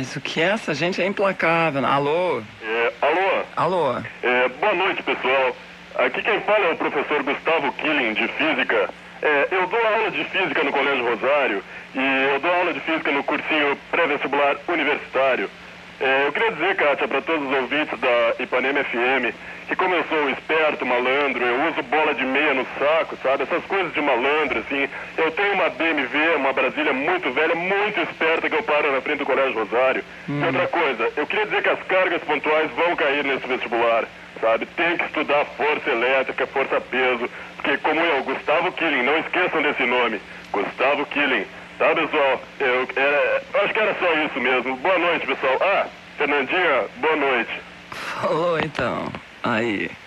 Mas o que é? Essa gente é implacável. Alô? Alô? Alô? Boa noite, pessoal. Aqui quem fala é o professor Gustavo Killing, de Física. Eu dou aula de Física no Colégio Rosário e eu dou aula de Física no cursinho pré-vestibular universitário. Eu queria dizer, Kátia, para todos os ouvintes da Ipanema FM, que como eu sou esperto, malandro, eu uso bola de meia no saco, sabe? Essas coisas de malandro, assim. Eu tenho uma BMW, uma Brasília muito velha, muito esperta, que eu paro na frente do Colégio Rosário. E outra coisa, eu queria dizer que as cargas pontuais vão cair nesse vestibular, sabe? Tem que estudar força elétrica, força-peso, porque como eu, Gustavo Killing, não esqueçam desse nome, Gustavo Killing. Tá, pessoal? Eu acho que era só isso mesmo. Boa noite, pessoal. Fernandinha, boa noite. Falou então. Aí.